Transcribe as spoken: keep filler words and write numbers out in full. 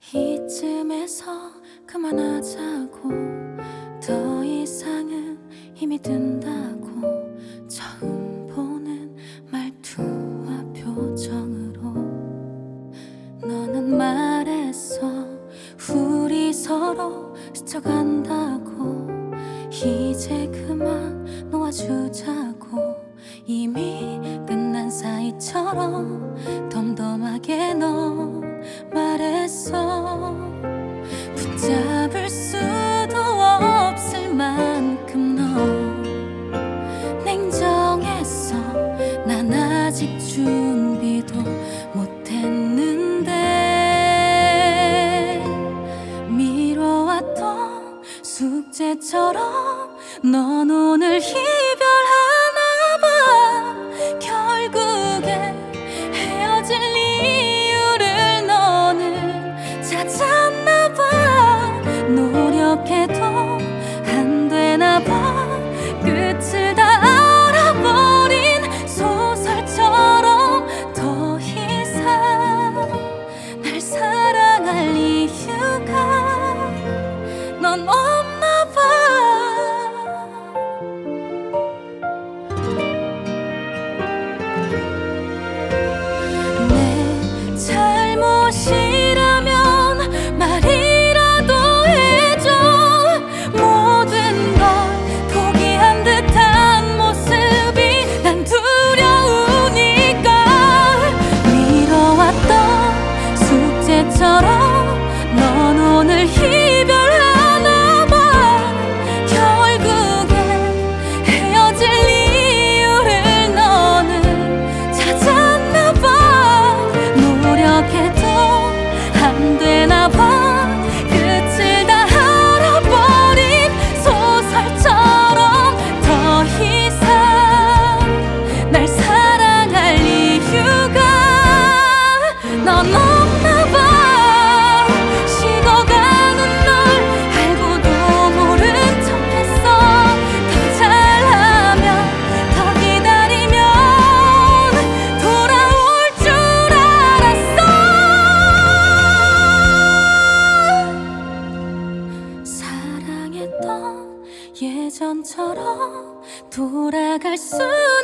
이쯤에서 그만하자고, 더 이상은 힘이 든다고. 처음 보는 말투와 표정으로 너는 말했어. 우리 서로 스쳐간다고. 이제 그만 놓아주자고. 이미 끝난 사이처럼 덤덤하게 너 말했어. 붙잡을 수도 없을 만큼 너 냉정했어. 난 아직 준비도 못했는데 미뤄왔던 숙제처럼 넌 오늘 이별하나 봐. 결국에 헤어질 이유를 너는 찾았나 봐. 노력해도 안 되나 봐. 끝을 다 알아버린 소설처럼 더 이상 날 사랑할 이유가 넌 없나 봐. 내 잘못이라면 말이라도 해줘. 모든 걸 포기한 듯한 모습이 난 두려우니까. 미뤄왔던 숙제처럼 넌 오늘 이별하나 봐. 결국에 헤어질 이유를 너는 찾았나 봐. 노력해도 안 되나 봐. 끝을 다 알아버린 소설처럼 더 이상 날 사랑할 이유가 넌 없나 봐. 식어가는 널 알고도 모른 척했어. 더 잘하면 더 기다리면 돌아올 줄 알았어. 사랑했던 예전처럼 돌아갈 수